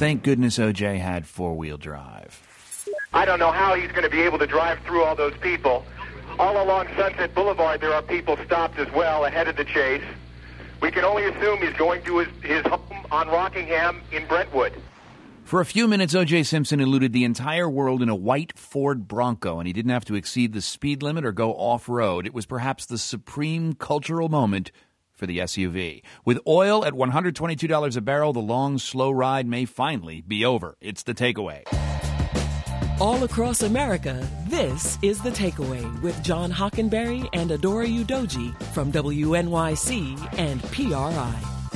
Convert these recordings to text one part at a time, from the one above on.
Thank goodness O.J. had four-wheel drive. I don't know how he's going to be able to drive through all those people. All along Sunset Boulevard, there are people stopped as well ahead of the chase. We can only assume he's going to his home on Rockingham in Brentwood. For a few minutes, O.J. Simpson eluded the entire world in a white Ford Bronco, and he didn't have to exceed the speed limit or go off-road. It was perhaps the supreme cultural moment for the SUV. With oil at $122 a barrel, the long, slow ride may finally be over. It's The Takeaway. All across America, this is The Takeaway with John Hockenberry and Adora Udoji from WNYC and PRI.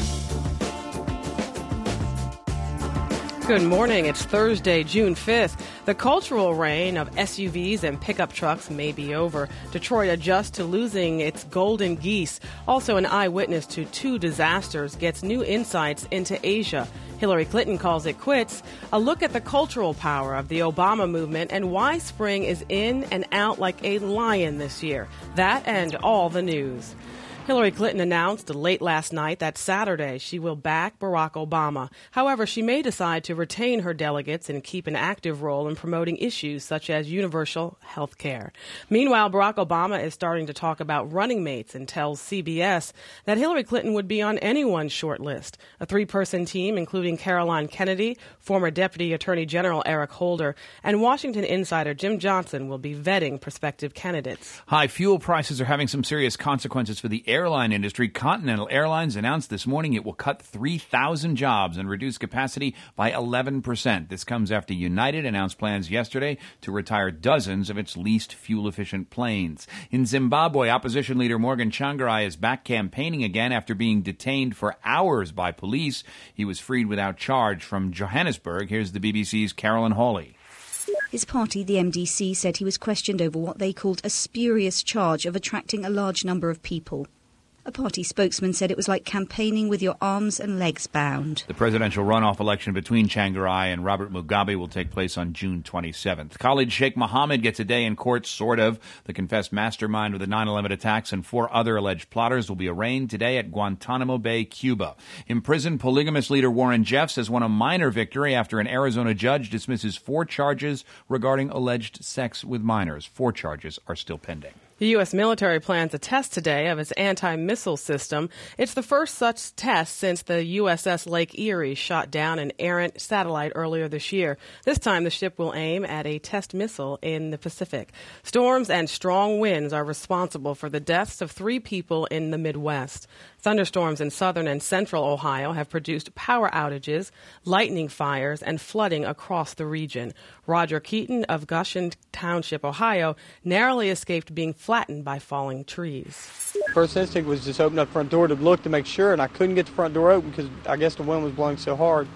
Good morning. It's Thursday, June 5th. The cultural reign of SUVs and pickup trucks may be over. Detroit adjusts to losing its golden geese. Also, an eyewitness to two disasters gets new insights into Asia. Hillary Clinton calls it quits. A look at the cultural power of the Obama movement and why spring is in and out like a lion this year. That and all the news. Hillary Clinton announced late last night that Saturday she will back Barack Obama. However, she may decide to retain her delegates and keep an active role in promoting issues such as universal health care. Meanwhile, Barack Obama is starting to talk about running mates and tells CBS that Hillary Clinton would be on anyone's short list. A three-person team, including Caroline Kennedy, former Deputy Attorney General Eric Holder, and Washington insider Jim Johnson will be vetting prospective candidates. High fuel prices are having some serious consequences for the airline industry. Continental Airlines announced this morning it will cut 3,000 jobs and reduce capacity by 11%. This comes after United announced plans yesterday to retire dozens of its least fuel-efficient planes. In Zimbabwe, opposition leader Morgan Tsvangirai is back campaigning again after being detained for hours by police. He was freed without charge from Johannesburg. Here's the BBC's Carolyn Hawley. His party, the MDC, said he was questioned over what they called a spurious charge of attracting a large number of people. A party spokesman said it was like campaigning with your arms and legs bound. The presidential runoff election between Tsvangirai and Robert Mugabe will take place on June 27th. Khalid Sheikh Mohammed gets a day in court, sort of. The confessed mastermind of the 9/11 attacks and four other alleged plotters will be arraigned today at Guantanamo Bay, Cuba. Imprisoned polygamous leader Warren Jeffs has won a minor victory after an Arizona judge dismisses 4 charges regarding alleged sex with minors. 4 charges are still pending. The U.S. military plans a test today of its anti-missile system. It's the first such test since the USS Lake Erie shot down an errant satellite earlier this year. This time, the ship will aim at a test missile in the Pacific. Storms and strong winds are responsible for the deaths of 3 people in the Midwest. Thunderstorms in southern and central Ohio have produced power outages, lightning fires, and flooding across the region. Roger Keaton of Goshen Township, Ohio, narrowly escaped being flattened by falling trees. First instinct was just open up the front door to look to make sure, and I couldn't get the front door open because I guess the wind was blowing so hard,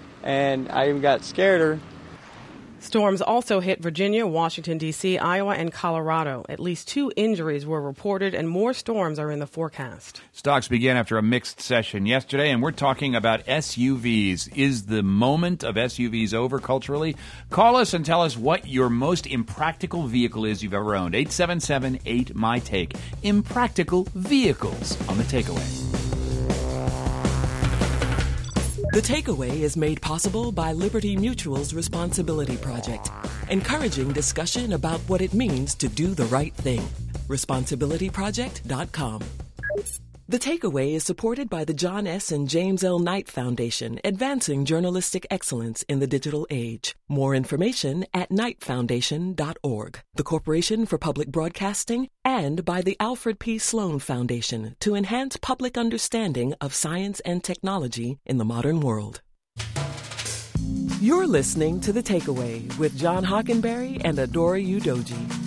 and I even got scared. Storms also hit Virginia, Washington, D.C., Iowa, and Colorado. At least 2 injuries were reported, and more storms are in the forecast. Stocks began after a mixed session yesterday, and we're talking about SUVs. Is the moment of SUVs over culturally? Call us and tell us what your most impractical vehicle is you've ever owned. 877-8-MY-TAKE. Impractical vehicles on The Takeaway. The Takeaway is made possible by Liberty Mutual's Responsibility Project, encouraging discussion about what it means to do the right thing. ResponsibilityProject.com. The Takeaway is supported by the John S. and James L. Knight Foundation, advancing journalistic excellence in the digital age. More information at knightfoundation.org, the Corporation for Public Broadcasting, and by the Alfred P. Sloan Foundation to enhance public understanding of science and technology in the modern world. You're listening to The Takeaway with John Hockenberry and Adora Udoji.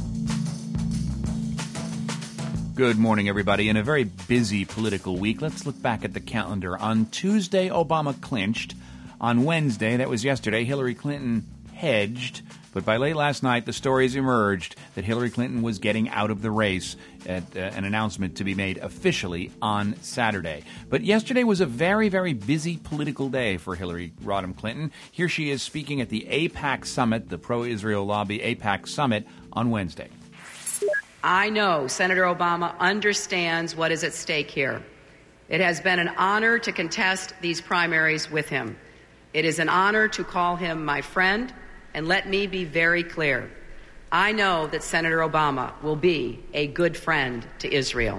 Good morning, everybody. In a very busy political week, let's look back at the calendar. On Tuesday, Obama clinched. On Wednesday, that was yesterday, Hillary Clinton hedged. But by late last night, the stories emerged that Hillary Clinton was getting out of the race at an announcement to be made officially on Saturday. But yesterday was a very, very busy political day for Hillary Rodham Clinton. Here she is speaking at the AIPAC Summit, the pro-Israel lobby AIPAC Summit, on Wednesday. I know Senator Obama understands what is at stake here. It has been an honor to contest these primaries with him. It is an honor to call him my friend, and let me be very clear. I know that Senator Obama will be a good friend to Israel.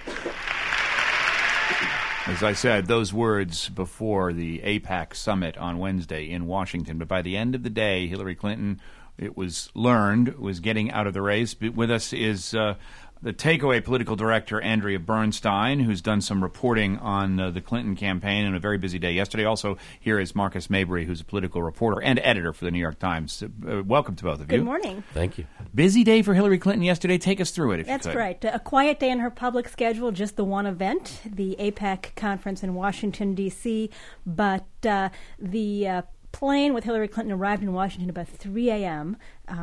As I said, those words before the AIPAC summit on Wednesday in Washington. But by the end of the day, Hillary Clinton, it was learned, was getting out of the race. But with us is the Takeaway political director, Andrea Bernstein, who's done some reporting on the Clinton campaign in a very busy day yesterday. Also, here is Marcus Mabry, who's a political reporter and editor for the New York Times. Welcome to both of you. Good morning. Thank you. Busy day for Hillary Clinton yesterday. Take us through it, if you could. That's right. A quiet day in her public schedule, just the one event, the AIPAC conference in Washington, D.C., but the plane with Hillary Clinton arrived in Washington about 3 a.m.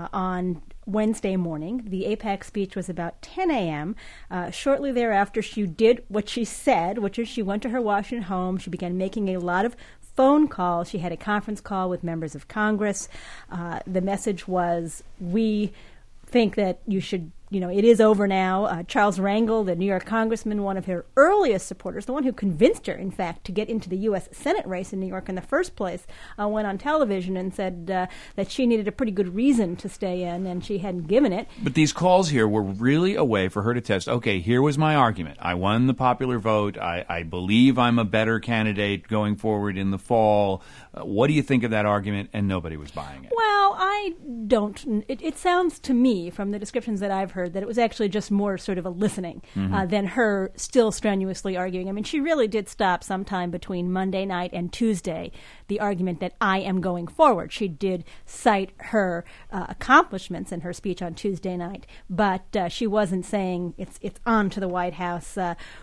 On Wednesday morning. The AIPAC speech was about 10 a.m. Shortly thereafter, she did what she said, which is she went to her Washington home. She began making a lot of phone calls. She had a conference call with members of Congress. The message was, we think that you should, it is over now. Charles Rangel, the New York congressman, one of her earliest supporters, the one who convinced her, in fact, to get into the U.S. Senate race in New York in the first place, went on television and said that she needed a pretty good reason to stay in, and she hadn't given it. But these calls here were really a way for her to test, okay, here was my argument. I won the popular vote. I believe I'm a better candidate going forward in the fall. What do you think of that argument? And nobody was buying it. Well, I don't. It sounds to me, from the descriptions that I've heard, that it was actually just more sort of a listening than her still strenuously arguing. I mean, she really did stop sometime between Monday night and Tuesday the argument that I am going forward. She did cite her accomplishments in her speech on Tuesday night, but she wasn't saying it's on to the White House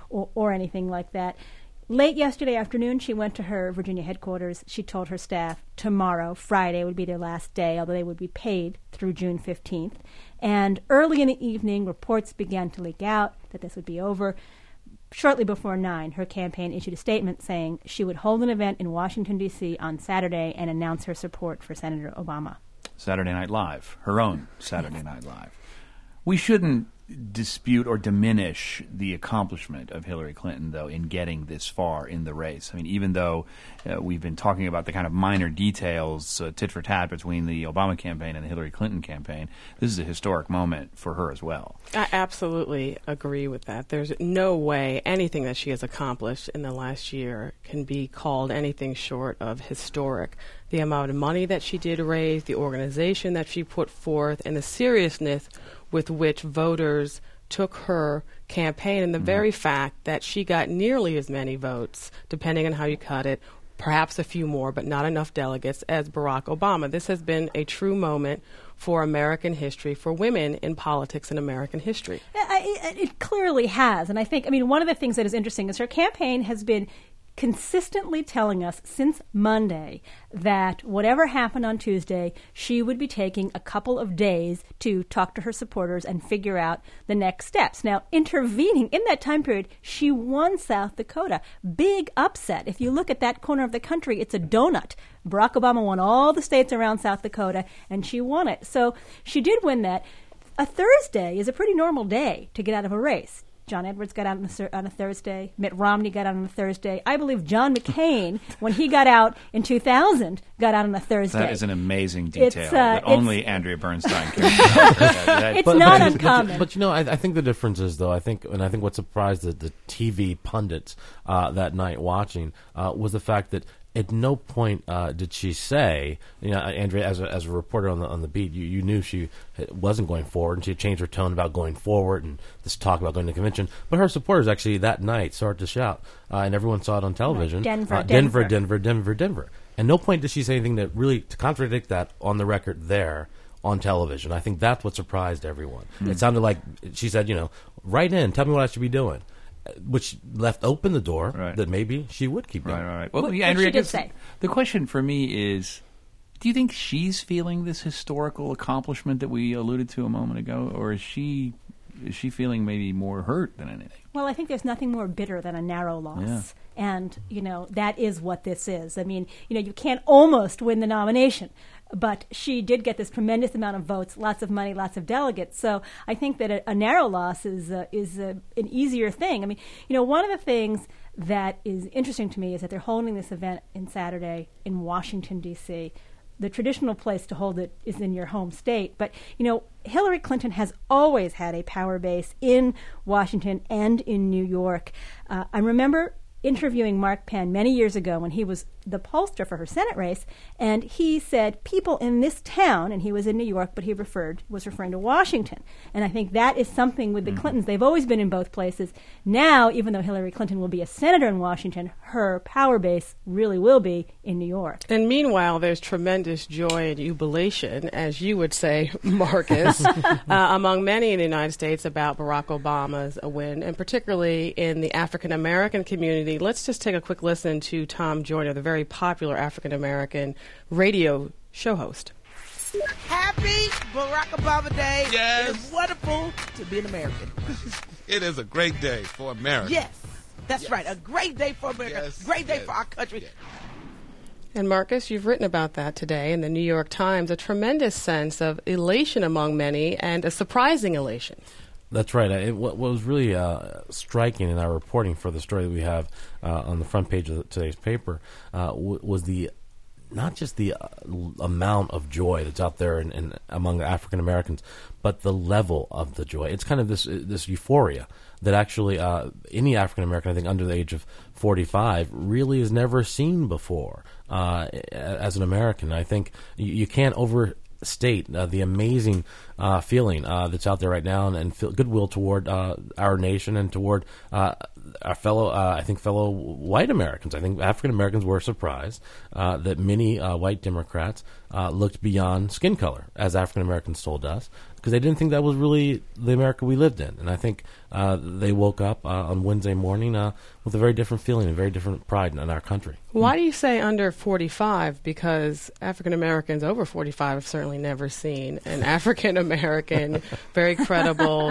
or anything like that. Late yesterday afternoon, she went to her Virginia headquarters. She told her staff tomorrow, Friday, would be their last day, although they would be paid through June 15th. And early in the evening, reports began to leak out that this would be over. Shortly before 9, her campaign issued a statement saying she would hold an event in Washington, D.C. on Saturday and announce her support for Senator Obama. Saturday Night Live, her own Saturday Night Live. We shouldn't dispute or diminish the accomplishment of Hillary Clinton, though, in getting this far in the race. I mean, even though we've been talking about the kind of minor details, tit for tat, between the Obama campaign and the Hillary Clinton campaign, this is a historic moment for her as well. I absolutely agree with that. There's no way anything that she has accomplished in the last year can be called anything short of historic. The amount of money that she did raise, the organization that she put forth, and the seriousness with which voters took her campaign, and the very fact that she got nearly as many votes, depending on how you cut it, perhaps a few more, but not enough delegates, as Barack Obama. This has been a true moment for American history, for women in politics in American history. It clearly has. And I think, one of the things that is interesting is her campaign has been consistently telling us since Monday that whatever happened on Tuesday, she would be taking a couple of days to talk to her supporters and figure out the next steps. Now, intervening in that time period, she won South Dakota. Big upset. If you look at that corner of the country, it's a donut. Barack Obama won all the states around South Dakota, and she won it. So she did win that. A Thursday is a pretty normal day to get out of a race. John Edwards got out on a Thursday. Mitt Romney got out on a Thursday. I believe John McCain, when he got out in 2000, got out on a Thursday. That is an amazing detail that only Andrea Bernstein can. It's not uncommon. But I think the difference is, though, I think what surprised the TV pundits that night watching was the fact that at no point did she say, Andrea, as a reporter on the beat, you knew she wasn't going forward, and she had changed her tone about going forward and this talk about going to the convention. But her supporters actually that night started to shout, and everyone saw it on television. Denver. And no point did she say anything that really to contradict that on the record there on television. I think that's what surprised everyone. It sounded like she said, write in, tell me what I should be doing, which left open the door that maybe she would keep doing. Right. Well, Andrea, she did say. The question for me is, do you think she's feeling this historical accomplishment that we alluded to a moment ago, or is she feeling maybe more hurt than anything? Well, I think there's nothing more bitter than a narrow loss. Yeah. And, that is what this is. You can't almost win the nomination, but she did get this tremendous amount of votes, lots of money, lots of delegates. So I think that a narrow loss is an easier thing. One of the things that is interesting to me is that they're holding this event in Saturday in Washington, D.C. The traditional place to hold it is in your home state. But, Hillary Clinton has always had a power base in Washington and in New York. I remember interviewing Mark Penn many years ago when he was the pollster for her Senate race, and he said people in this town, and he was in New York, but he was referring to Washington. And I think that is something with the Clintons. They've always been in both places. Now, even though Hillary Clinton will be a senator in Washington, her power base really will be in New York. And meanwhile, there's tremendous joy and jubilation, as you would say, Marcus, among many in the United States about Barack Obama's win, and particularly in the African-American community. Let's just take a quick listen to Tom Joyner, the very popular African-American radio show host. Happy Barack Obama Day. Yes. It is wonderful to be an American. It is a great day for America. Yes, that's right. A great day for America. Yes. Great day for our country. Yes. And Marcus, you've written about that today in the New York Times, a tremendous sense of elation among many and a surprising elation. That's right. What was really striking in our reporting for the story that we have on the front page of today's paper was not just the amount of joy that's out there in among African Americans, but the level of the joy. It's kind of this euphoria that actually any African American, I think, under the age of 45 really has never seen before as an American. I think you can't overstate the amazing feeling that's out there right now, and goodwill toward our nation and toward our fellow white Americans. I think African Americans were surprised that many white Democrats looked beyond skin color, as African Americans told us, because they didn't think that was really the America we lived in. And I think they woke up on Wednesday morning with a very different feeling, a very different pride in our country. Why do you say under 45? Because African Americans over 45 have certainly never seen an African American, very credible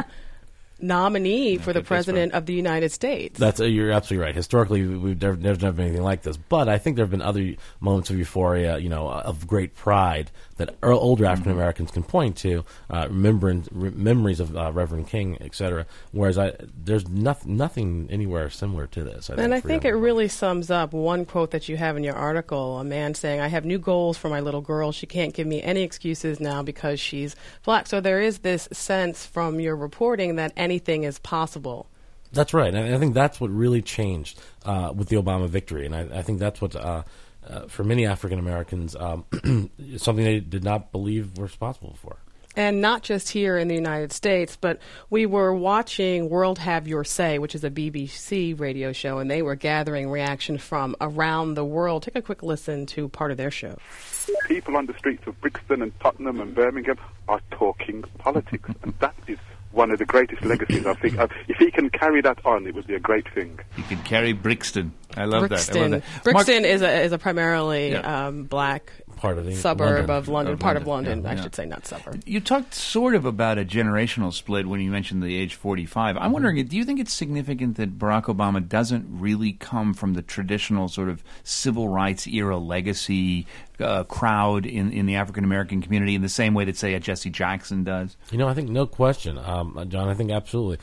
nominee for the President of the United States. You're absolutely right. Historically, there's never been anything like this. But I think there have been other moments of euphoria, of great pride that older African Americans can point to, memories of Reverend King, etc. Whereas there's nothing anywhere similar to this. I think it really sums up one quote that you have in your article, a man saying, "I have new goals for my little girl. She can't give me any excuses now because she's black." So there is this sense from your reporting that anything is possible. That's right. And I think that's what really changed with the Obama victory. And I think that's what, for many African Americans, something they did not believe was possible before. And not just here in the United States, but we were watching World Have Your Say, which is a BBC radio show, and they were gathering reaction from around the world. Take a quick listen to part of their show. People on the streets of Brixton and Tottenham and Birmingham are talking politics, and that is one of the greatest legacies, I think. If he can carry that on, it would be a great thing. He could carry Brixton. I love that. Brixton is a primarily black part of the suburb of London. Part of London, I should say, not suburb. You talked sort of about a generational split when you mentioned the age 45. I'm wondering, do you think it's significant that Barack Obama doesn't really come from the traditional sort of civil rights era legacy crowd in the African American community in the same way that, say, a Jesse Jackson does? I think no question, John. I think absolutely.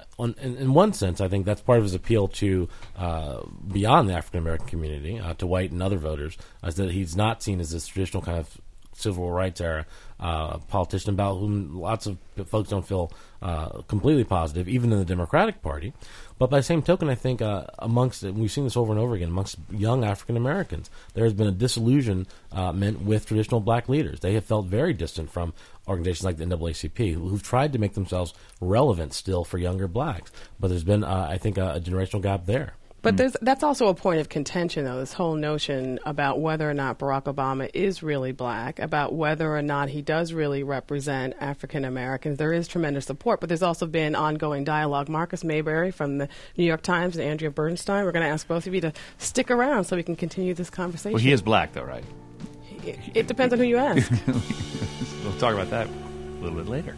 In one sense, I think that's part of his appeal to beyond the African American community, to white and other voters, is that he's not seen as this traditional kind of civil rights era politician about whom lots of folks don't feel completely positive, even in the Democratic Party. But by the same token, I think we've seen this over and over again, amongst young African Americans, there has been a disillusionment with traditional black leaders. They have felt very distant from organizations like the NAACP, who've tried to make themselves relevant still for younger blacks. But there's been, I think, a generational gap there. But that's also a point of contention, though, this whole notion about whether or not Barack Obama is really black, about whether or not he does really represent African Americans. There is tremendous support, but there's also been ongoing dialogue. Marcus Mayberry from the New York Times and Andrea Bernstein, we're going to ask both of you to stick around so we can continue this conversation. Well, he is black, though, right? It depends on who you ask. We'll talk about that a little bit later.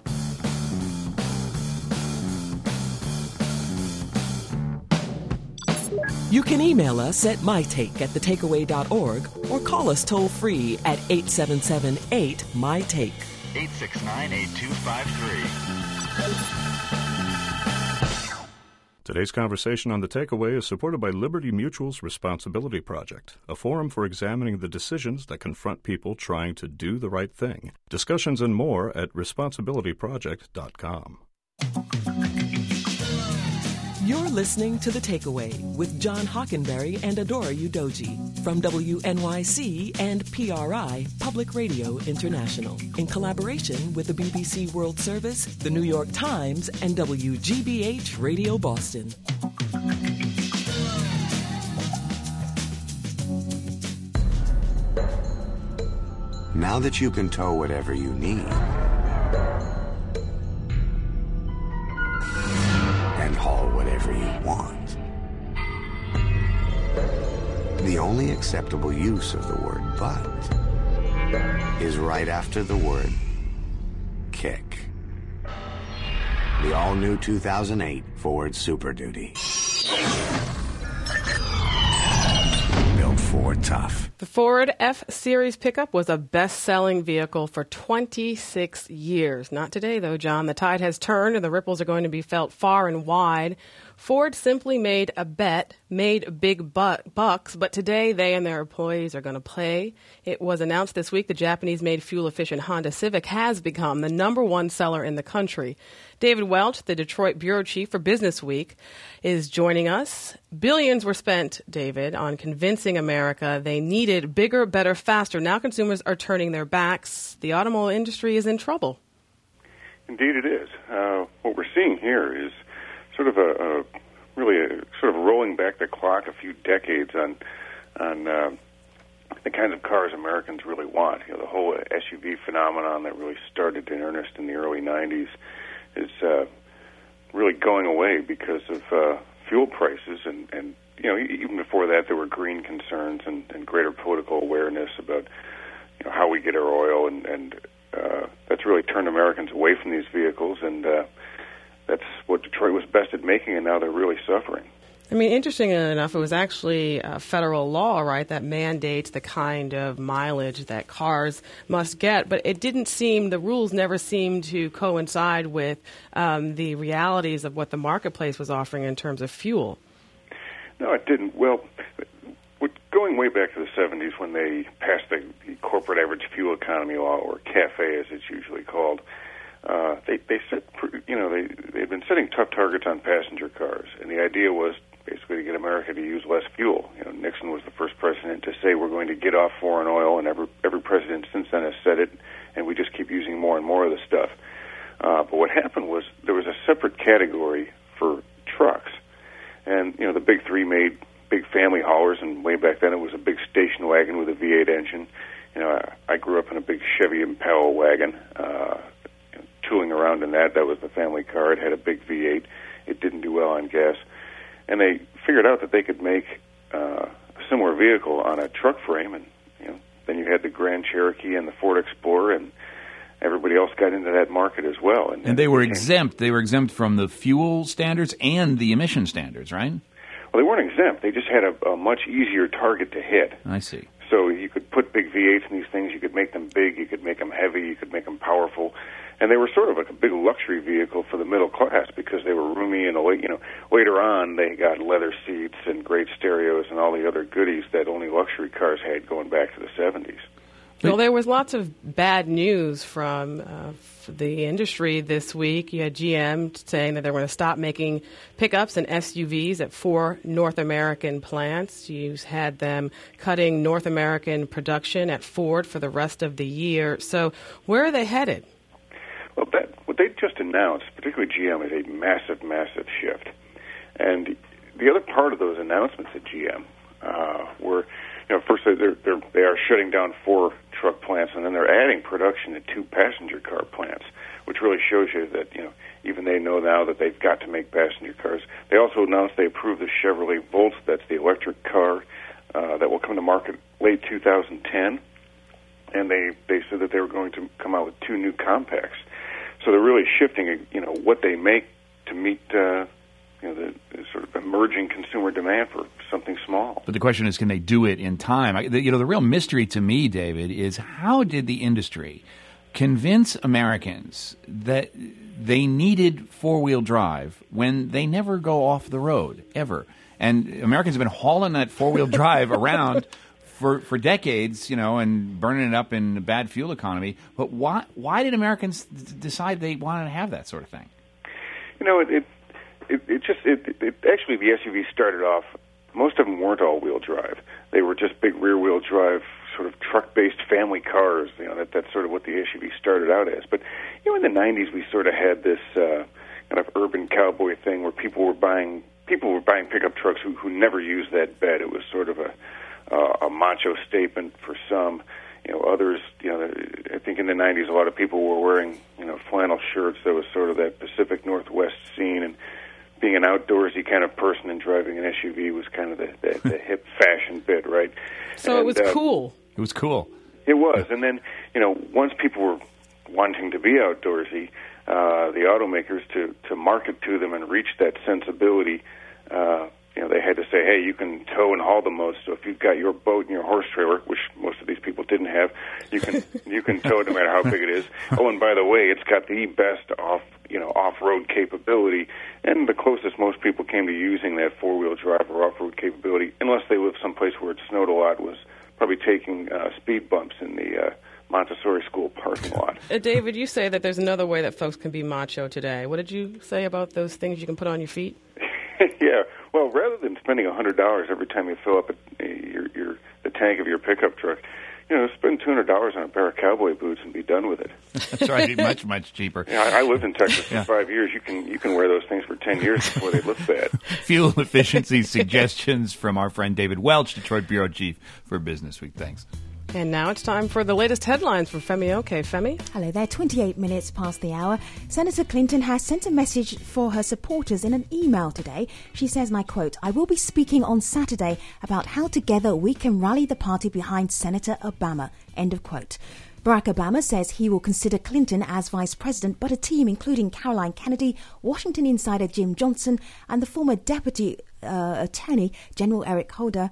You can email us at mytake@thetakeaway.org or call us toll-free at 877-8-MY-TAKE. 869-8253. Today's conversation on The Takeaway is supported by Liberty Mutual's Responsibility Project, a forum for examining the decisions that confront people trying to do the right thing. Discussions and more at responsibilityproject.com. You're listening to The Takeaway with John Hockenberry and Adora Udoji from WNYC and PRI, Public Radio International, in collaboration with the BBC World Service, the New York Times, and WGBH Radio Boston. Now that you can tow whatever you need, and haul whatever you want, the only acceptable use of the word "but" is right after the word "kick." The all-new 2008 Ford Super Duty. Built Ford tough. The Ford F-Series pickup was a best-selling vehicle for 26 years. Not today, though, John. The tide has turned, and the ripples are going to be felt far and wide. Ford simply made a bet, made big bucks, but today they and their employees are going to play. It was announced this week the Japanese-made fuel-efficient Honda Civic has become the #1 seller in the country. David Welch, the Detroit bureau chief for Business Week, is joining us. Billions were spent, David, on convincing America they needed bigger, better, faster. Now consumers are turning their backs. The automobile industry is in trouble. Indeed it is. What we're seeing here is sort of a rolling back the clock a few decades on the kinds of cars Americans really want. You know, the whole SUV phenomenon that really started in earnest in the early 90s is really going away because of fuel prices, and you know, even before that there were green concerns and greater political awareness about, you know, how we get our oil, and that's really turned Americans away from these vehicles, and that's what Detroit was best at making, and now they're really suffering. I mean, interestingly enough, it was actually federal law, right, that mandates the kind of mileage that cars must get. But it didn't seem, the rules never seemed to coincide with the realities of what the marketplace was offering in terms of fuel. No, it didn't. Well, going way back to the 70s when they passed the corporate average fuel economy law, or CAFE as it's usually called, they set, you know, they'd been setting tough targets on passenger cars, and the idea was basically to get America to use less fuel. You know, Nixon was the first president to say we're going to get off foreign oil, and every president since then has said it, and we just keep using more and more of the stuff. But what happened was there was a separate category for trucks, and you know, the big three made big family haulers, and way back then it was a big station wagon with a V8 engine. You know, I grew up in a big Chevy Impala wagon, tooling around in that. That was the family car. It had a big V8. It didn't do well on gas. And they figured out that they could make a similar vehicle on a truck frame, and you know, then you had the Grand Cherokee and the Ford Explorer, and everybody else got into that market as well. And they were exempt. They were exempt from the fuel standards and the emission standards, right? Well, they weren't exempt. They just had a much easier target to hit. I see. So you could put big V8s in these things. You could make them big. You could make them heavy. You could make them powerful. And they were sort of like a big luxury vehicle for the middle class because they were roomy, and you know, later on they got leather seats and great stereos and all the other goodies that only luxury cars had going back to the 70s. Well, there was lots of bad news from the industry this week. You had GM saying that they're going to stop making pickups and SUVs at 4 North American plants. You had them cutting North American production at Ford for the rest of the year. So where are they headed? Well, what they just announced, particularly GM, is a massive, massive shift. And the other part of those announcements at GM were, you know, first they are shutting down 4 truck plants, and then they're adding production at 2 passenger car plants, which really shows you that, you know, even they know now that they've got to make passenger cars. They also announced they approved the Chevrolet Volt, that's the electric car that will come to market late 2010, and they said that they were going to come out with 2 new compacts. So they're really shifting, you know, what they make to meet, you know, the sort of emerging consumer demand for something small. But the question is, can they do it in time? You know, the real mystery to me, David, is how did the industry convince Americans that they needed four-wheel drive when they never go off the road, ever. And Americans have been hauling that four-wheel drive around for decades, and burning it up in a bad fuel economy. But why did Americans decide they wanted to have that sort of thing? It actually, the SUV started off, most of them weren't all-wheel drive. They were just big rear-wheel drive, sort of truck-based family cars. That's sort of what the SUV started out as. But, in the 90s, we sort of had this kind of urban cowboy thing where people were buying pickup trucks who never used that bed. It was sort of a macho statement for some. Others, I think in the 90s, a lot of people were wearing, flannel shirts. There was sort of that Pacific Northwest scene, and being an outdoorsy kind of person and driving an SUV was kind of the hip fashion bit, right? So it was cool. It was cool. It was. And then, once people were wanting to be outdoorsy, the automakers, to market to them and reach that sensibility, they had to say, hey, you can tow and haul the most. So if you've got your boat and your horse trailer, which most of these people didn't have, you can tow it no matter how big it is. Oh, and by the way, it's got the best off-road capability. And the closest most people came to using that four-wheel drive or off-road capability, unless they lived someplace where it snowed a lot, was probably taking speed bumps in the Montessori school parking lot. David, you say that there's another way that folks can be macho today. What did you say about those things you can put on your feet? Yeah. Well, rather than spending $100 every time you fill up the tank of your pickup truck, spend $200 on a pair of cowboy boots and be done with it. That's right. Much, much cheaper. Yeah, I lived in Texas for 5 years. You can wear those things for 10 years before they look bad. Fuel efficiency suggestions from our friend David Welch, Detroit Bureau Chief for Business Week. Thanks. And now it's time for the latest headlines from Femi Oke. Femi? Hello there, 28 minutes past the hour. Senator Clinton has sent a message for her supporters in an email today. She says, and I quote, "I will be speaking on Saturday about how together we can rally the party behind Senator Obama." End of quote. Barack Obama says he will consider Clinton as vice president, but a team including Caroline Kennedy, Washington insider Jim Johnson, and the former Deputy Attorney General Eric Holder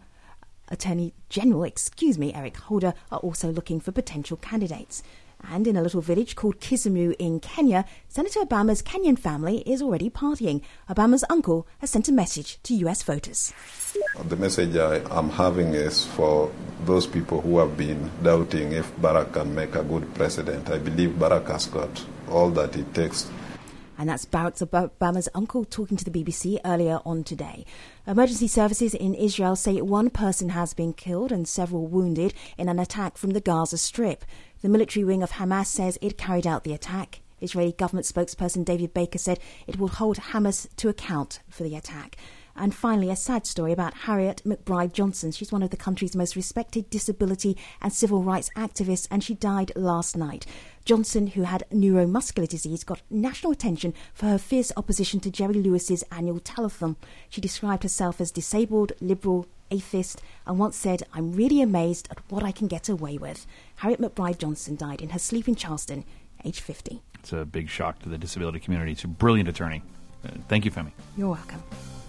are also looking for potential candidates. And in a little village called Kisumu in Kenya, Senator Obama's Kenyan family is already partying. Obama's uncle has sent a message to U.S. voters. The message I'm having is for those people who have been doubting if Barack can make a good president. I believe Barack has got all that it takes. And that's Barack Obama's uncle talking to the BBC earlier on today. Emergency services in Israel say one person has been killed and several wounded in an attack from the Gaza Strip. The military wing of Hamas says it carried out the attack. Israeli government spokesperson David Baker said it will hold Hamas to account for the attack. And finally, a sad story about Harriet McBride Johnson. She's one of the country's most respected disability and civil rights activists, and she died last night. Johnson, who had neuromuscular disease, got national attention for her fierce opposition to Jerry Lewis's annual telethon. She described herself as disabled, liberal, atheist, and once said, "I'm really amazed at what I can get away with." Harriet McBride Johnson died in her sleep in Charleston, age 50. It's a big shock to the disability community. It's a brilliant attorney. Thank you, Femi. You're welcome.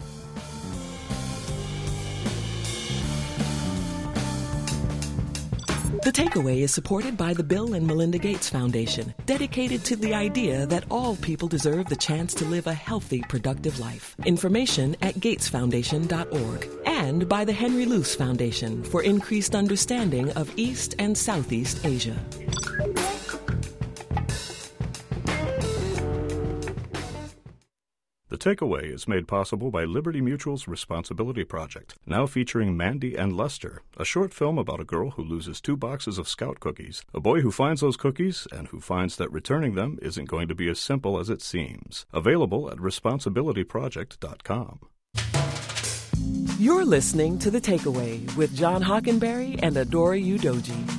The Takeaway is supported by the Bill and Melinda Gates Foundation, dedicated to the idea that all people deserve the chance to live a healthy, productive life. Information at gatesfoundation.org. And by the Henry Luce Foundation for increased understanding of East and Southeast Asia. The Takeaway is made possible by Liberty Mutual's Responsibility Project, now featuring Mandy and Lester, a short film about a girl who loses 2 boxes of Scout cookies, a boy who finds those cookies, and who finds that returning them isn't going to be as simple as it seems. Available at responsibilityproject.com. You're listening to The Takeaway with John Hockenberry and Adora Udoji.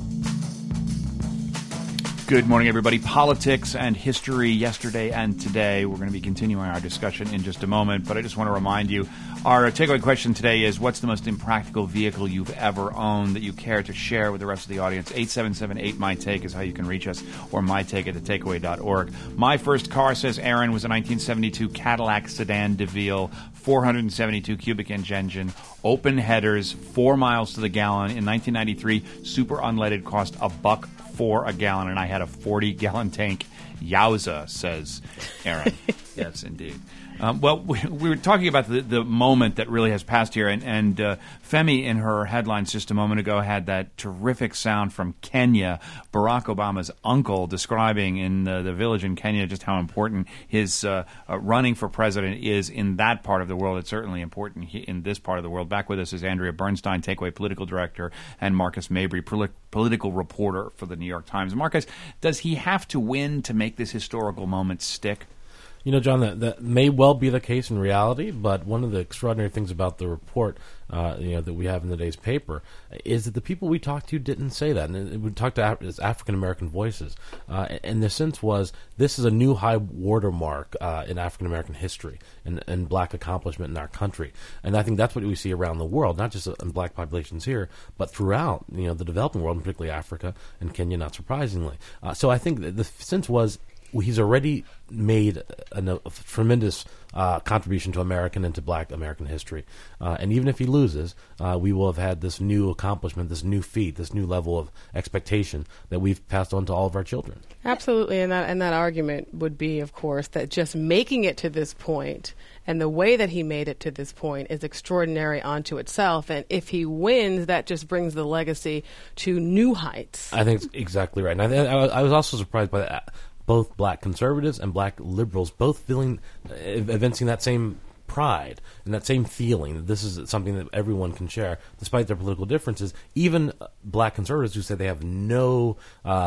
Good morning, everybody. Politics and history yesterday and today. We're going to be continuing our discussion in just a moment, but I just want to remind you, our takeaway question today is, what's the most impractical vehicle you've ever owned that you care to share with the rest of the audience? 877-8-MY-TAKE is how you can reach us, or mytake at thetakeaway.org. My first car, says Aaron, was a 1972 Cadillac Sedan DeVille, 472 cubic inch engine, open headers, 4 miles to the gallon. In 1993, super unleaded, cost $1 for a gallon, and I had a 40-gallon tank Yowza, says Aaron. Yes, indeed. Well, we were talking about the moment that really has passed here, and Femi in her headlines just a moment ago had that terrific sound from Kenya, Barack Obama's uncle, describing in the village in Kenya just how important his running for president is in that part of the world. It's certainly important in this part of the world. Back with us is Andrea Bernstein, Takeaway political director, and Marcus Mabry, political reporter for the New York Times. Marcus, does he have to win to make this historical moment stick? You know, John, that may well be the case in reality, but one of the extraordinary things about the report that we have in the day's paper is that the people we talked to didn't say that. And we talked to African-American voices. And the sense was this is a new high watermark in African-American history and black accomplishment in our country. And I think that's what we see around the world, not just in black populations here, but throughout the developing world, and particularly Africa and Kenya, not surprisingly. So I think that the sense was he's already made a tremendous contribution to American and to black American history. And even if he loses, we will have had this new accomplishment, this new feat, this new level of expectation that we've passed on to all of our children. Absolutely. And that argument would be, of course, that just making it to this point and the way that he made it to this point is extraordinary unto itself. And if he wins, that just brings the legacy to new heights. I think it's exactly right. And I was also surprised by that. Both black conservatives and black liberals both evincing that same pride and that same feeling that this is something that everyone can share, despite their political differences. Even black conservatives who say they have no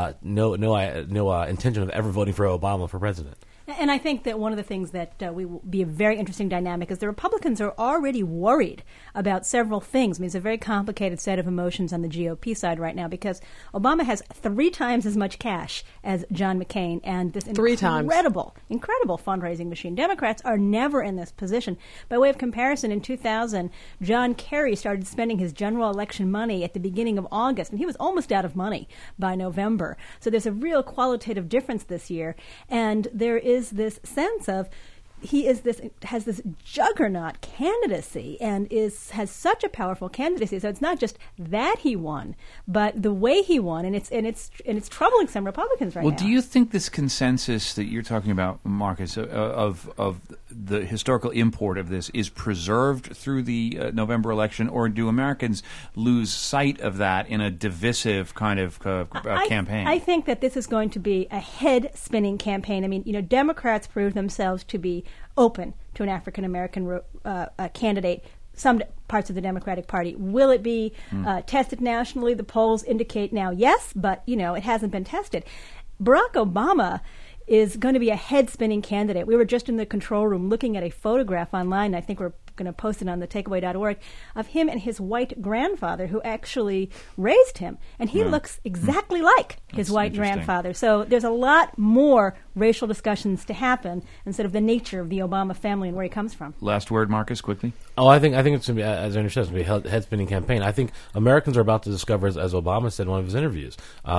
intention of ever voting for Obama for president. And I think that one of the things that will be a very interesting dynamic is the Republicans are already worried about several things. I mean, it's a very complicated set of emotions on the GOP side right now because Obama has 3 times as much cash as John McCain and this incredible fundraising machine. Democrats are never in this position. By way of comparison, in 2000, John Kerry started spending his general election money at the beginning of August, and he was almost out of money by November. So there's a real qualitative difference this year, and there is this sense of has this juggernaut candidacy and has such a powerful candidacy. So it's not just that he won, but the way he won, and it's troubling some Republicans right now. Well, do you think this consensus that you're talking about, Marcus, of the historical import of this is preserved through the November election, or do Americans lose sight of that in a divisive kind of campaign? I think that this is going to be a head-spinning campaign. I mean, Democrats proved themselves to be open to an African-American candidate. Some parts of the Democratic Party. Will it be tested nationally? The polls indicate now yes, but, it hasn't been tested. Barack Obama is going to be a head-spinning candidate. We were just in the control room looking at a photograph online. I think we're going to post it on the takeaway.org of him and his white grandfather who actually raised him. And he looks exactly like his white grandfather. So there's a lot more racial discussions to happen instead of the nature of the Obama family and where he comes from. Last word, Marcus, quickly. Oh, I think it's going to be, as Andrew says, it's going to be a head-spinning campaign. I think Americans are about to discover, as Obama said in one of his interviews,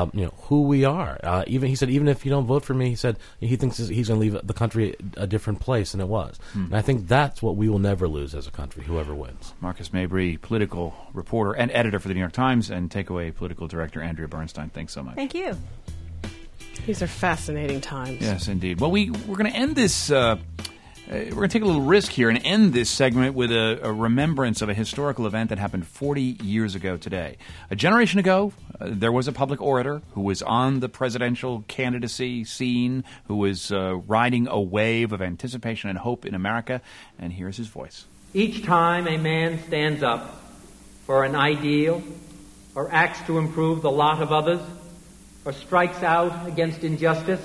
who we are. He said, even if you don't vote for me, he said he thinks he's going to leave the country a different place than it was. And I think that's what we will never lose as a country, whoever wins. Marcus Mabry, political reporter and editor for the New York Times, and Takeaway political director Andrea Bernstein. Thanks so much. Thank you. These are fascinating times. Yes, indeed. Well, we're going to end this. We're going to take a little risk here and end this segment with a remembrance of a historical event that happened 40 years ago today. A generation ago, there was a public orator who was on the presidential candidacy scene, who was riding a wave of anticipation and hope in America, and here's his voice. Each time a man stands up for an ideal or acts to improve the lot of others or strikes out against injustice,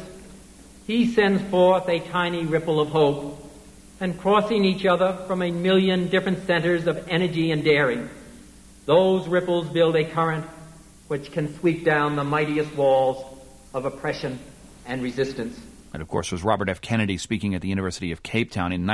he sends forth a tiny ripple of hope, and crossing each other from a million different centers of energy and daring, those ripples build a current which can sweep down the mightiest walls of oppression and resistance. That, of course, was Robert F. Kennedy speaking at the University of Cape Town in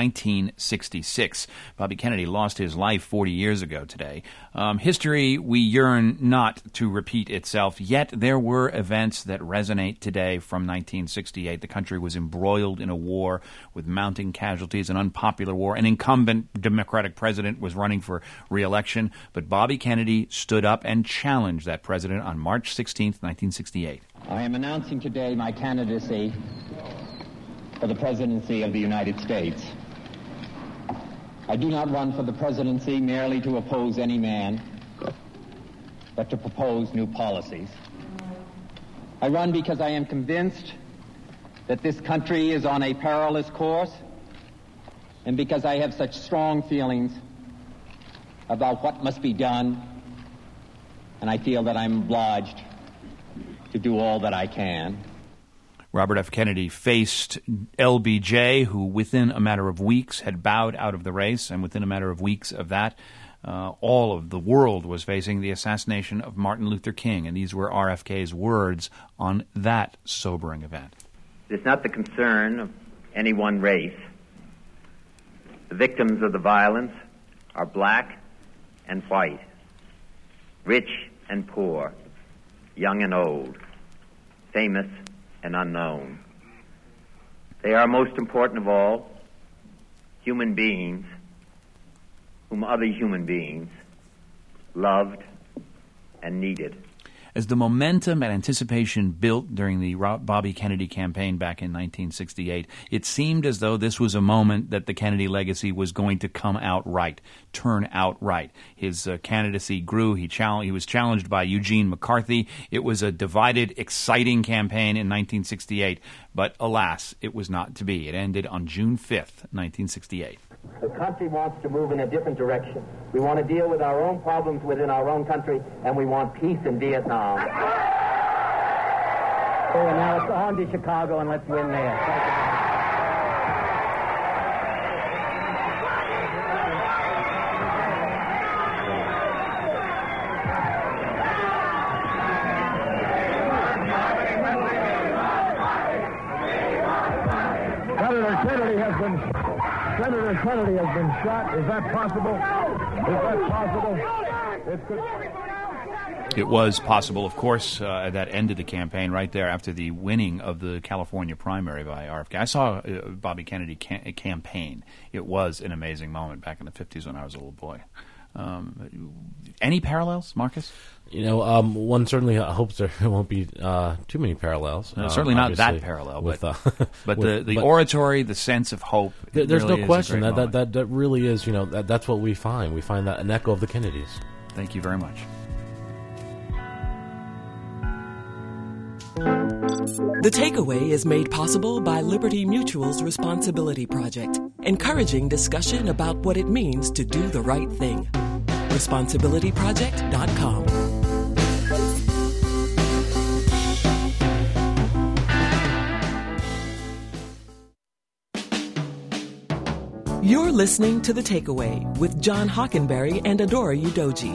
1966. Bobby Kennedy lost his life 40 years ago today. History we yearn not to repeat itself, yet there were events that resonate today from 1968. The country was embroiled in a war with mounting casualties, an unpopular war. An incumbent Democratic president was running for re-election, but Bobby Kennedy stood up and challenged that president on March 16th, 1968. I am announcing today my candidacy for the presidency of the United States. I do not run for the presidency merely to oppose any man, but to propose new policies. I run because I am convinced that this country is on a perilous course, and because I have such strong feelings about what must be done, and I feel that I'm obliged to do all that I can. Robert F. Kennedy faced LBJ, who within a matter of weeks had bowed out of the race, and within a matter of weeks of that, all of the world was facing the assassination of Martin Luther King, and these were RFK's words on that sobering event. It's not the concern of any one race. The victims of the violence are black and white, rich and poor, young and old, famous and unknown. They are, most important of all, human beings whom other human beings loved and needed. As the momentum and anticipation built during the Bobby Kennedy campaign back in 1968, it seemed as though this was a moment that the Kennedy legacy was going to come out right, turn out right. His candidacy grew. He was challenged by Eugene McCarthy. It was a divided, exciting campaign in 1968, but alas, it was not to be. It ended on June 5th, 1968. The country wants to move in a different direction. We want to deal with our own problems within our own country, and we want peace in Vietnam. And now it's on to Chicago, and let's win there. Senator Kennedy has been shot. Is that possible? Is that possible? It was possible, of course. That ended the campaign right there after the winning of the California primary by RFK. I saw Bobby Kennedy campaign. It was an amazing moment back in the 50s when I was a little boy. Any parallels, Marcus? You know, one certainly hopes there won't be too many parallels. Certainly not that parallel, but the oratory, the sense of hope. There's really no question that really is. You know, that's what we find. We find that an echo of the Kennedys. Thank you very much. The Takeaway is made possible by Liberty Mutual's Responsibility Project, encouraging discussion about what it means to do the right thing. ResponsibilityProject.com. You're listening to The Takeaway with John Hockenberry and Adora Udoji.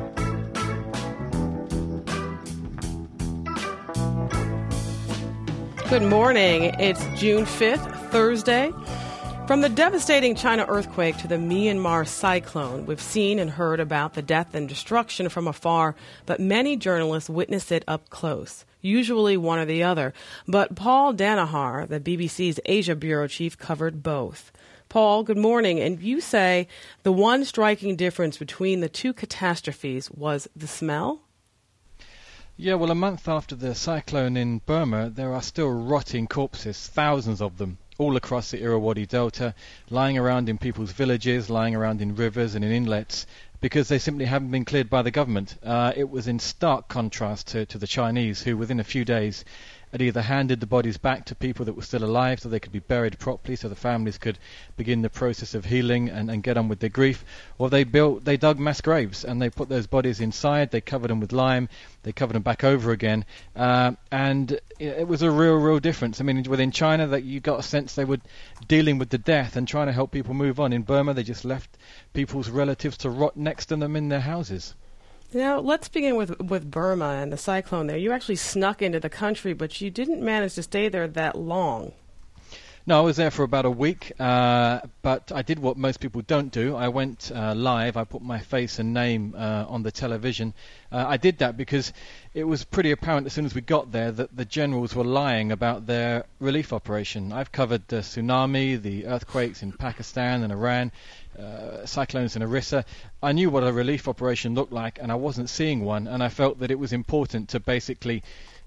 Good morning. It's June 5th, Thursday. From the devastating China earthquake to the Myanmar cyclone, we've seen and heard about the death and destruction from afar, but many journalists witness it up close, usually one or the other. But Paul Danaher, the BBC's Asia Bureau chief, covered both. Paul, good morning. And you say the one striking difference between the two catastrophes was the smell? Yeah, well, a month after the cyclone in Burma, there are still rotting corpses, thousands of them, all across the Irrawaddy Delta, lying around in people's villages, lying around in rivers and in inlets, because they simply haven't been cleared by the government. It was in stark contrast to the Chinese, who within a few days had either handed the bodies back to people that were still alive so they could be buried properly so the families could begin the process of healing and get on with their grief, or they dug mass graves and they put those bodies inside, they covered them with lime, they covered them back over again, and it was a real difference. I mean, within China, that you got a sense they were dealing with the death and trying to help people move on. In Burma, they just left people's relatives to rot next to them in their houses. Now, let's begin with Burma and the cyclone there. You actually snuck into the country, but you didn't manage to stay there that long. No, I was there for about a week, but I did what most people don't do. I went live. I put my face and name on the television. I did that because it was pretty apparent as soon as we got there that the generals were lying about their relief operation. I've covered the tsunami, the earthquakes in Pakistan and Iran, cyclones in Orissa. I knew what a relief operation looked like, and I wasn't seeing one, and I felt that it was important to basically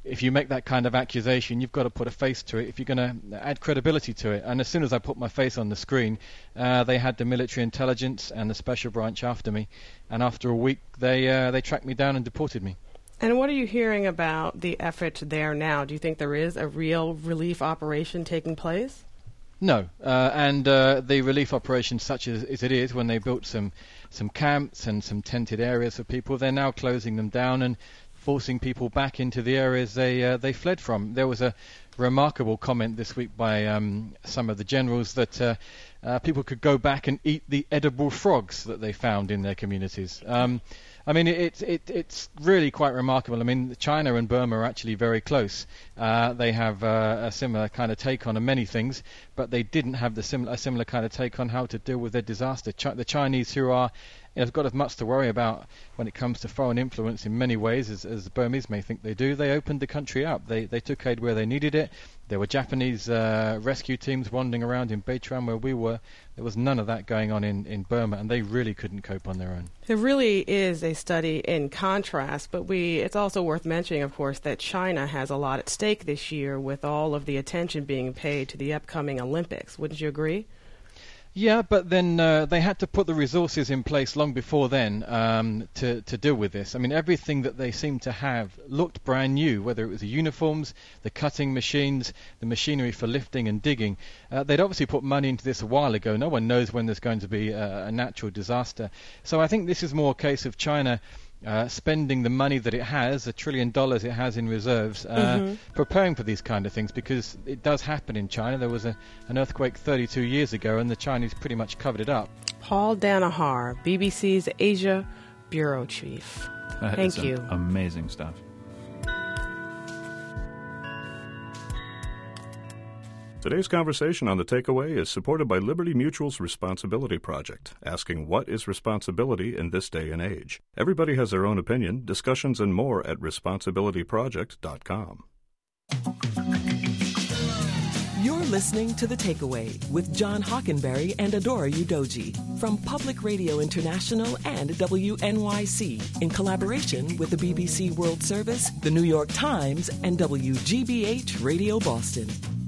if you make that kind of accusation, you've got to put a face to it if you're going to add credibility to it. And as soon as I put my face on the screen, they had the military intelligence and the special branch after me. And after a week, they tracked me down and deported me. And what are you hearing about the effort there now? Do you think there is a real relief operation taking place? No, and the relief operation, such as it is, when they built some camps and some tented areas for people, they're now closing them down and forcing people back into the areas they fled from. There was a remarkable comment this week by some of the generals that people could go back and eat the edible frogs that they found in their communities. I mean, it's really quite remarkable. I mean, China and Burma are actually very close. They have a similar kind of take on many things, but they didn't have a similar kind of take on how to deal with their disaster. The Chinese, who are have got as much to worry about when it comes to foreign influence in many ways as the Burmese may think they do, they opened the country up. They took aid where they needed it. There were Japanese rescue teams wandering around in Beitran where we were. There was none of that going on in Burma, and they really couldn't cope on their own. It really is a study in contrast, but it's also worth mentioning, of course, that China has a lot at stake this year with all of the attention being paid to the upcoming Olympics. Wouldn't you agree? Yeah, but then they had to put the resources in place long before then to deal with this. I mean, everything that they seemed to have looked brand new, whether it was the uniforms, the cutting machines, the machinery for lifting and digging. They'd obviously put money into this a while ago. No one knows when there's going to be a natural disaster. So I think this is more a case of China spending the money that it has, $1 trillion it has in reserves, preparing for these kind of things, because it does happen in China. There was an earthquake 32 years ago, and the Chinese pretty much covered it up. Paul Danaher, BBC's Asia Bureau Chief. Thank you. Amazing stuff. Today's conversation on The Takeaway is supported by Liberty Mutual's Responsibility Project, asking what is responsibility in this day and age. Everybody has their own opinion. Discussions and more at responsibilityproject.com. You're listening to The Takeaway with John Hockenberry and Adora Udoji from Public Radio International and WNYC in collaboration with the BBC World Service, the New York Times, and WGBH Radio Boston.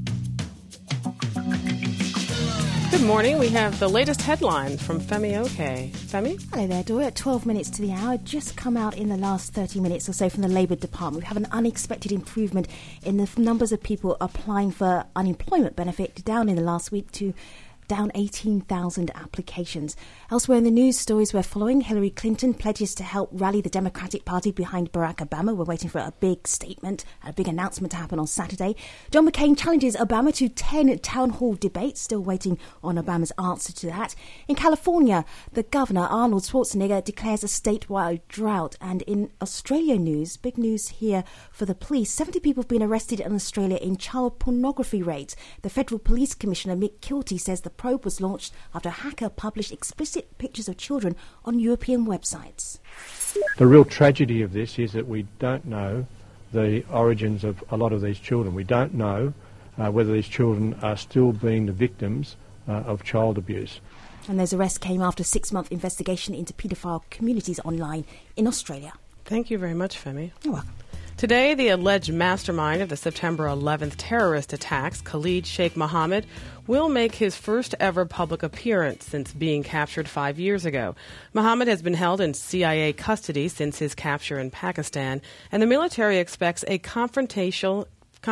Good morning. We have the latest headlines from Femi Oke. Femi? Hello there, Dora. At 12 minutes to the hour, just come out in the last 30 minutes or so from the Labour Department. We have an unexpected improvement in the numbers of people applying for unemployment benefit, down in the last week to down 18,000 applications. Elsewhere in the news stories we're following, Hillary Clinton pledges to help rally the Democratic Party behind Barack Obama. We're waiting for a big statement, a big announcement to happen on Saturday. John McCain challenges Obama to 10 town hall debates, still waiting on Obama's answer to that. In California, the governor, Arnold Schwarzenegger, declares a statewide drought. And in Australia news, big news here for the police, 70 people have been arrested in Australia in child pornography raids. The Federal Police Commissioner, Mick Kilty, says the probe was launched after a hacker published explicit pictures of children on European websites. The real tragedy of this is that we don't know the origins of a lot of these children. We don't know whether these children are still being the victims of child abuse. And those arrests came after a 6-month investigation into paedophile communities online in Australia. Thank you very much, Femi. You're welcome. Today, the alleged mastermind of the September 11th terrorist attacks, Khalid Sheikh Mohammed, will make his first ever public appearance since being captured 5 years ago. Mohammed has been held in CIA custody since his capture in Pakistan, and the military expects a confrontational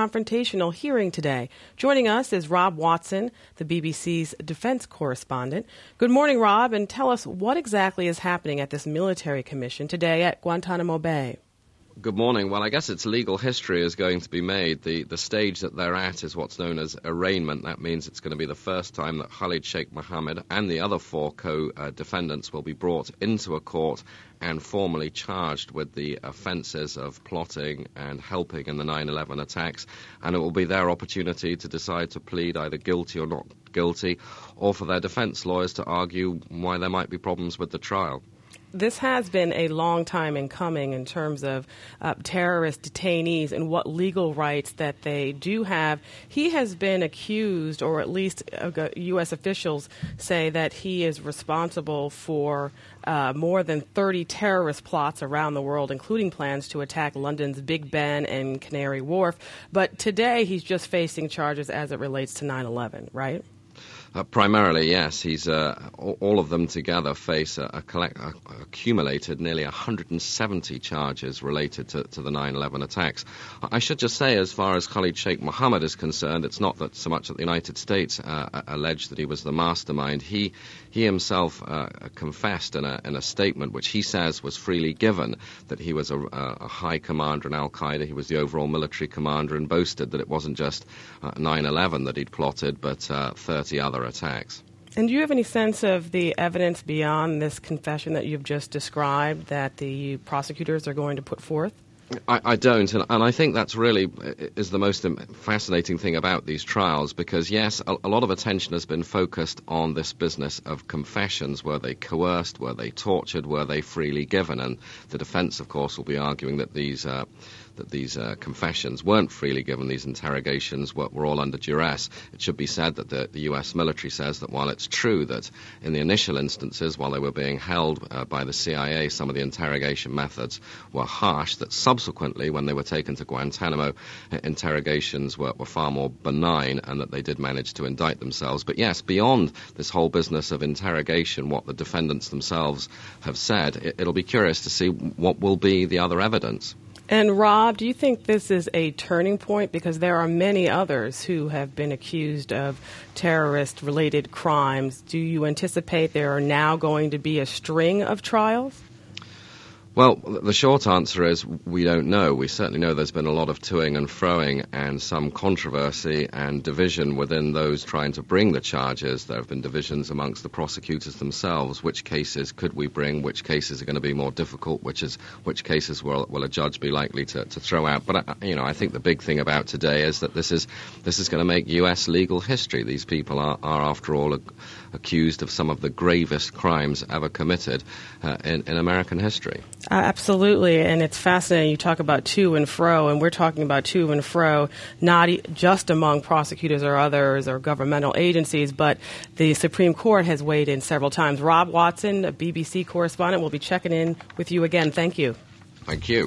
hearing today. Joining us is Rob Watson, the BBC's defense correspondent. Good morning, Rob, and tell us what exactly is happening at this military commission today at Guantanamo Bay. Good morning. Well, I guess its legal history is going to be made. The stage that they're at is what's known as arraignment. That means it's going to be the first time that Khalid Sheikh Mohammed and the other 4 co-defendants will be brought into a court and formally charged with the offences of plotting and helping in the 9/11 attacks. And it will be their opportunity to decide to plead either guilty or not guilty, or for their defence lawyers to argue why there might be problems with the trial. this has been a long time in coming in terms of terrorist detainees and what legal rights that they do have. He has been accused, or at least U.S. officials say that he is responsible for more than 30 terrorist plots around the world, including plans to attack London's Big Ben and Canary Wharf. But today he's just facing charges as it relates to 9/11, right? Primarily, yes. He's all of them together face accumulated nearly 170 charges related to the 9/11 attacks. I should just say, as far as Khalid Sheikh Mohammed is concerned, it's not that so much that the United States alleged that he was the mastermind. He himself confessed in a statement, which he says was freely given, that he was a high commander in Al-Qaeda. He was the overall military commander, and boasted that it wasn't just 9/11 that he'd plotted, but 30 other attacks. And do you have any sense of the evidence beyond this confession that you've just described that the prosecutors are going to put forth? I don't, and I think that's really is the most fascinating thing about these trials, because, yes, a lot of attention has been focused on this business of confessions. Were they coerced? Were they tortured? Were they freely given? And the defense, of course, will be arguing that these confessions weren't freely given. These interrogations were all under duress. It should be said that the U.S. military says that while it's true that in the initial instances, while they were being held by the CIA, some of the interrogation methods were harsh, that subsequently, when they were taken to Guantanamo, interrogations were far more benign, and that they did manage to indict themselves. But yes, beyond this whole business of interrogation, what the defendants themselves have said, it'll be curious to see what will be the other evidence. And Rob, do you think this is a turning point? Because there are many others who have been accused of terrorist-related crimes. Do you anticipate there are now going to be a string of trials? Well, the short answer is we don't know. We certainly know there's been a lot of toing and froing and some controversy and division within those trying to bring the charges. There have been divisions amongst the prosecutors themselves. Which cases could we bring? Which cases are going to be more difficult? Which cases will a judge be likely to throw out? But I think the big thing about today is that this is going to make U.S. legal history. These people are after all, accused of some of the gravest crimes ever committed in American history. Absolutely, and it's fascinating. You talk about to and fro, and we're talking about to and fro not just among prosecutors or others or governmental agencies, but the Supreme Court has weighed in several times. Rob Watson, a BBC correspondent, will be checking in with you again. Thank you. Thank you.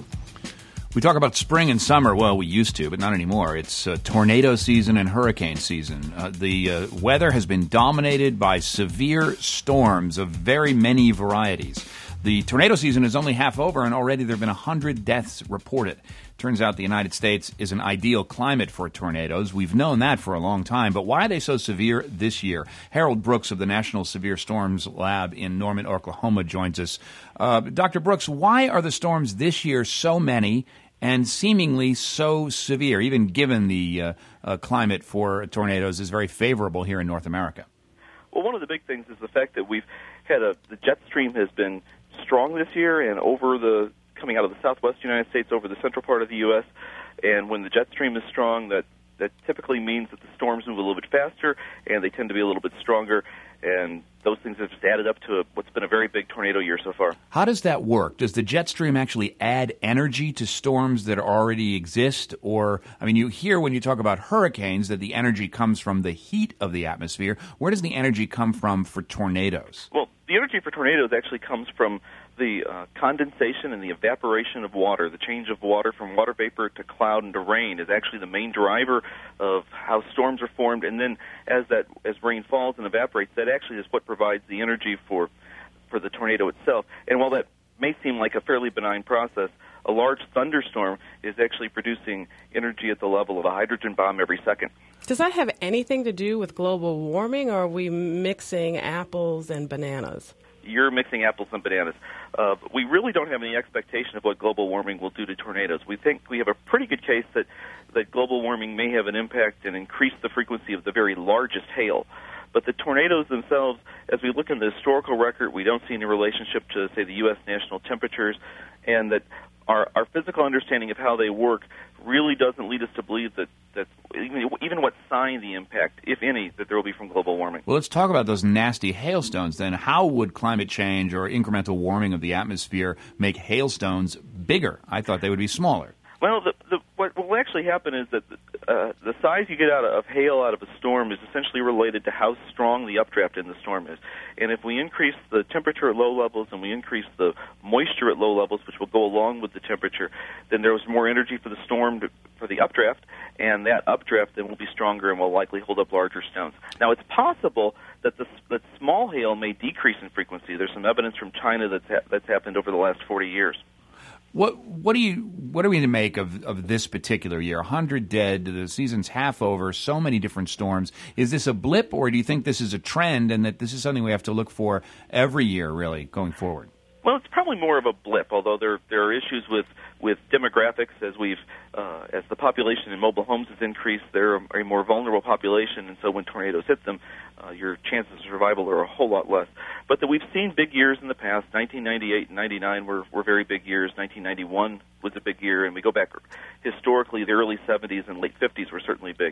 We talk about spring and summer. Well, we used to, but not anymore. It's tornado season and hurricane season. The weather has been dominated by severe storms of very many varieties. The tornado season is only half over, and already there have been 100 deaths reported. Turns out the United States is an ideal climate for tornadoes. We've known that for a long time, but why are they so severe this year? Harold Brooks of the National Severe Storms Lab in Norman, Oklahoma, joins us. Dr. Brooks, why are the storms this year so many and seemingly so severe, even given the climate for tornadoes is very favorable here in North America? Well, one of the big things is the fact that we've had the jet stream has been strong this year, and coming out of the southwest United States over the central part of the U.S., and when the jet stream is strong, that typically means that the storms move a little bit faster, and they tend to be a little bit stronger, and those things have just added up to what's been a very big tornado year so far. How does that work? Does the jet stream actually add energy to storms that already exist? Or, you hear when you talk about hurricanes that the energy comes from the heat of the atmosphere. Where does the energy come from for tornadoes? Well, the energy for tornadoes actually comes from the condensation and the evaporation of water. The change of water from water vapor to cloud and to rain is actually the main driver of how storms are formed. And then as rain falls and evaporates, that actually is what provides the energy for the tornado itself. And while that may seem like a fairly benign process, a large thunderstorm is actually producing energy at the level of a hydrogen bomb every second. Does that have anything to do with global warming, or are we mixing apples and bananas? You're mixing apples and bananas. We really don't have any expectation of what global warming will do to tornadoes. We think we have a pretty good case that global warming may have an impact and increase the frequency of the very largest hail. But the tornadoes themselves, as we look in the historical record, we don't see any relationship to, say, the U.S. national temperatures, and that our physical understanding of how they work really doesn't lead us to believe that even what sign the impact, if any, that there will be from global warming. Well, let's talk about those nasty hailstones then. How would climate change or incremental warming of the atmosphere make hailstones bigger? I thought they would be smaller. Well, what will actually happen is that the size you get out of hail out of a storm is essentially related to how strong the updraft in the storm is. And if we increase the temperature at low levels and we increase the moisture at low levels, which will go along with the temperature, then there was more energy for the storm for the updraft, and that updraft then will be stronger and will likely hold up larger stones. Now, it's possible that that small hail may decrease in frequency. There's some evidence from China that's happened over the last 40 years. What are we to make of this particular year? 100 dead, the season's half over, so many different storms. Is this a blip, or do you think this is a trend and that this is something we have to look for every year, really, going forward? Well, it's probably more of a blip, although there are issues with demographics as the population in mobile homes has increased. They're a more vulnerable population, and so when tornadoes hit them, your chances of survival are a whole lot less. But we've seen big years in the past. 1998 and 99 were very big years. 1991 was a big year, and we go back historically, the early 70s and late 50s were certainly big.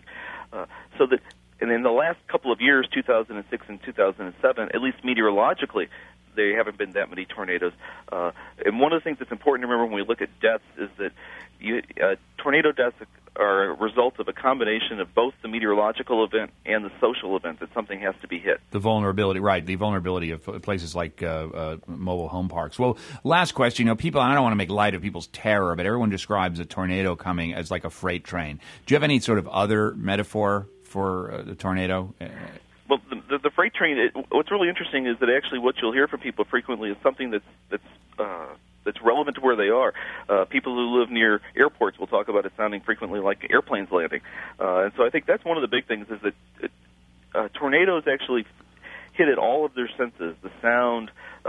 And in the last couple of years, 2006 and 2007, at least meteorologically, there haven't been that many tornadoes. And one of the things that's important to remember when we look at deaths is that tornado deaths are a result of a combination of both the meteorological event and the social event, that something has to be hit. The vulnerability, right, the vulnerability of places like mobile home parks. Well, last question, people, I don't want to make light of people's terror, but everyone describes a tornado coming as like a freight train. Do you have any sort of other metaphor for the tornado? Well, the freight train, what's really interesting is that actually what you'll hear from people frequently is something that's relevant to where they are. People who live near airports will talk about it sounding frequently like airplanes landing. And so I think that's one of the big things is that tornadoes actually hit at all of their senses, the sound,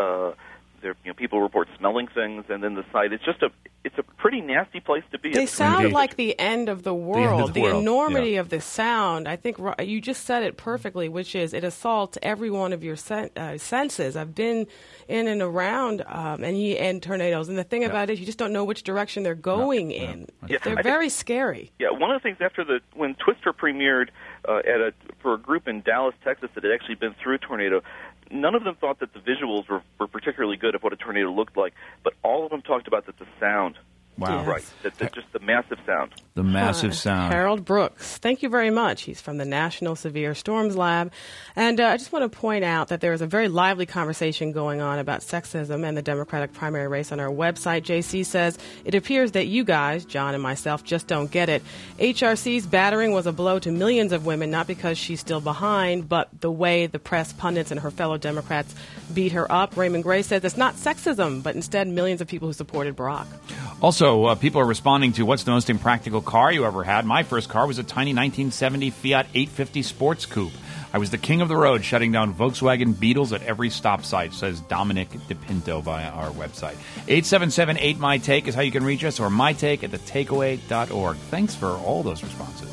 people report smelling things, and then the sight. It's a pretty nasty place to be. They sound like the end of the world. The enormity of the sound. I think you just said it perfectly, which is it assaults every one of your senses. I've been in and around and tornadoes, and the thing about it is you just don't know which direction they're going in. Yeah, they're very scary. Yeah, one of the things when Twister premiered for a group in Dallas, Texas, that had actually been through a tornado, none of them thought that the visuals were particularly good of what a tornado looked like, but all of them talked about that the sound. Wow. Yes. Right. That just the massive sound. The massive sound. Harold Brooks, thank you very much. He's from the National Severe Storms Lab. And I just want to point out that there is a very lively conversation going on about sexism and the Democratic primary race on our website. JC says, it appears that you guys, John and myself, just don't get it. HRC's battering was a blow to millions of women, not because she's still behind, but the way the press, pundits, and her fellow Democrats beat her up. Raymond Gray says it's not sexism, but instead millions of people who supported Barack. Also, people are responding to what's the most impractical car you ever had. My first car was a tiny 1970 Fiat 850 Sports Coupe. I was the king of the road, shutting down Volkswagen Beetles at every stop site, says Dominic DePinto via our website. 877-8MyTake is how you can reach us, or mytake@thetakeaway.org. Thanks for all those responses.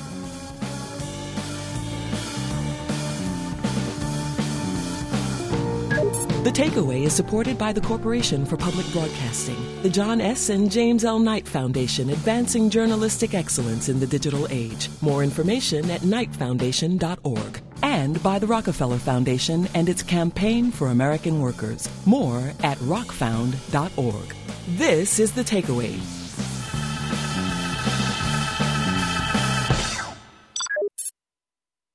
The Takeaway is supported by the Corporation for Public Broadcasting, the John S. and James L. Knight Foundation, advancing journalistic excellence in the digital age. More information at knightfoundation.org. And by the Rockefeller Foundation and its Campaign for American Workers. More at rockfound.org. This is The Takeaway.